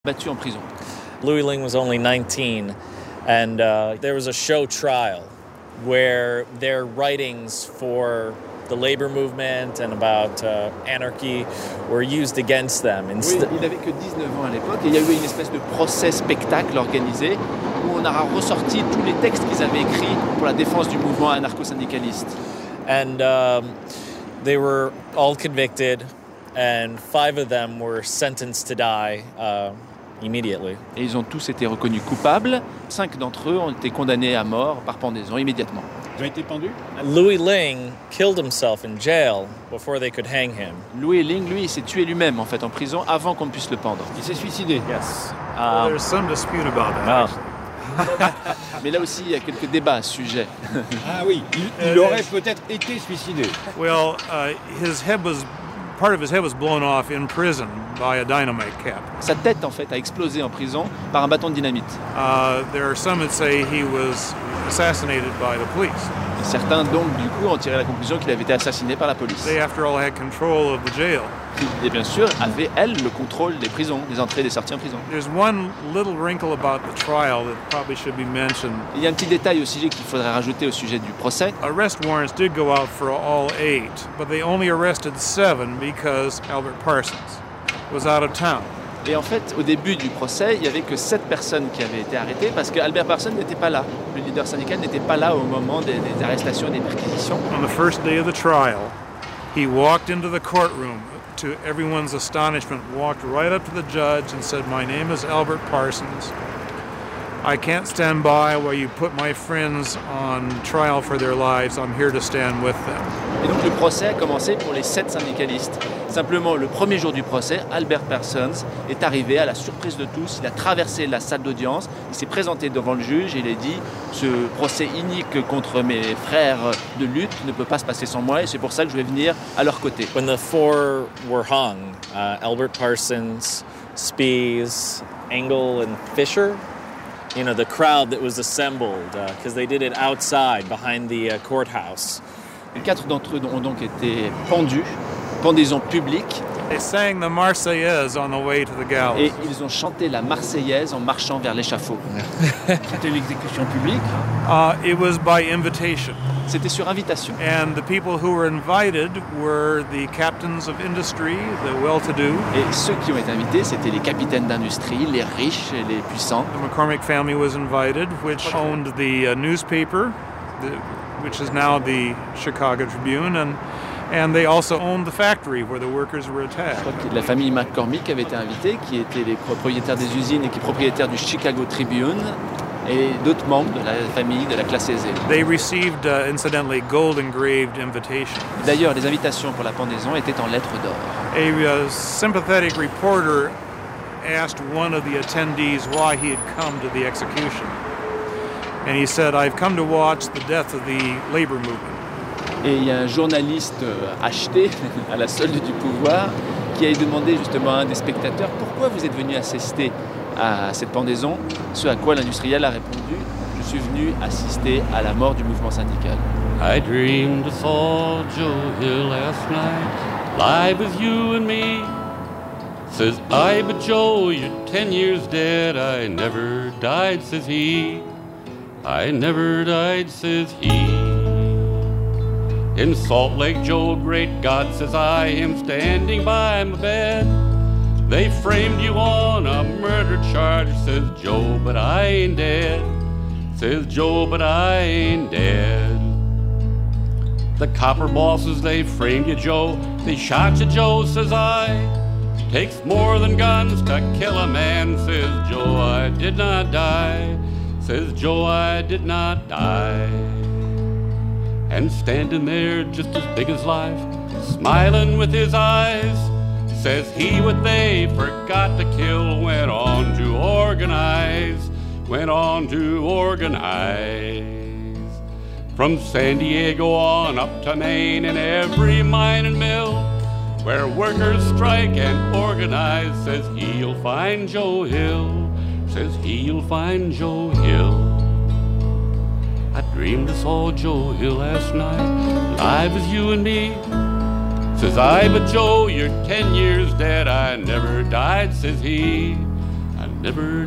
battu en prison. Louis Ling was only 19, and there was a show trial where their writings for the labor movement and about anarchy were used against them. Oui, il n'avait que 19 ans à l'époque et il y a eu une espèce de procès-spectacle organisé où on a ressorti tous les textes qu'ils avaient écrits pour la défense du mouvement anarcho-syndicaliste. And they were all convicted, and 5 of them were sentenced to die immediately. Et ils ont tous été reconnus coupables. 5 d'entre eux ont été condamnés à mort par pendaison immédiatement. Ils ont été pendus? Louis Ling killed himself in jail before they could hang him. Louis Ling, lui, il s'est tué lui-même en fait en prison avant qu'on puisse le pendre. Il s'est suicidé? Yes. Well, there's some dispute about that. Mais là aussi, il y a quelques débats à ce sujet. Ah oui, il aurait peut-être été suicidé. Well, part of his head was blown off in prison by a dynamite cap. Sa tête, en fait, a explosé en prison par un bâton de dynamite. There are some that say he was assassinated by the police. Et certains, donc, du coup, ont tiré la conclusion qu'il avait été assassiné par la police. They, after all, had control of the jail. Et bien sûr, avait, elle, le contrôle des prisons, des entrées et des sorties en prison. There's one little wrinkle about the trial that probably should be mentioned. Il y a un petit détail aussi qu'il faudrait rajouter au sujet du procès. Arrest warrants did go out for all 8, but they only arrested 7 because Albert Parsons was out of town. Et en fait, au début du procès, il n'y avait que 7 personnes qui avaient été arrêtées parce qu'Albert Parsons n'était pas là. Le leader syndical n'était pas là au moment des arrestations et des perquisitions. On the first day of the trial, he walked into the courtroom. To everyone's astonishment, walked right up to the judge and said, "My name is Albert Parsons. I can't stand by while you put my friends on trial for their lives. I'm here to stand with them." Et donc le procès a commencé pour les 7 syndicalistes. Simplement, le premier jour du procès, Albert Parsons est arrivé à la surprise de tous. Il a traversé la salle d'audience, il s'est présenté devant le juge et il a dit « Ce procès inique contre mes frères de lutte ne peut pas se passer sans moi et c'est pour ça que je vais venir à leur côté. » When the 4 were hung, Albert Parsons, Spies, Engel, and Fisher, you know, the crowd that was assembled, because they did it outside behind the courthouse. Les 4 d'entre eux ont donc été pendus, pendaison publique. They sang the Marseillaise on the way to the gallows. Et ils ont chanté la Marseillaise en marchant vers l'échafaud. C'était une exécution publique? It was by invitation. C'était sur invitation. And the people who were invited were the captains of industry, the well-to-do. Et ceux qui ont été invités, c'était les capitaines d'industrie, les riches et les puissants. The McCormick family was invited, which owned the newspaper, which is now the Chicago Tribune, and they also owned the factory where the workers were attached. La famille McCormick avait été invitée, qui étaient les propriétaires des usines et qui propriétaires du Chicago Tribune, et d'autres membres de la famille de la classe aisée. They received, incidentally, gold-engraved invitations. D'ailleurs, les invitations pour la pendaison étaient en lettres d'or. A sympathetic reporter asked one of the attendees why he had come to the execution. And he said, "I've come to watch the death of the labor movement." Et il y a un journaliste acheté à la solde du pouvoir qui a demandé justement à un des spectateurs « Pourquoi vous êtes venu assister à cette pendaison ?» Ce à quoi l'industriel a répondu « Je suis venu assister à la mort du mouvement syndical. » I dreamed I saw Joe Hill last night, live with you and me. Says I, but Joe, you're 10 years dead. I never died, says he. I never died, says he. In Salt Lake, Joe, great God, says I, him standing by my bed. They framed you on a murder charge, says Joe, but I ain't dead. Says Joe, but I ain't dead. The copper bosses, they framed you, Joe. They shot you, Joe, says I. Takes more than guns to kill a man, says Joe, I did not die. Says Joe, I did not die. And standing there just as big as life, smiling with his eyes, says he what they forgot to kill went on to organize, went on to organize. From San Diego on up to Maine and every mine and mill, where workers strike and organize, says he'll find Joe Hill, says he'll find Joe Hill. I dreamed I saw Joe Hill last night, live as you and me. Says I, but Joe, you're 10 years dead. I never died, says he. never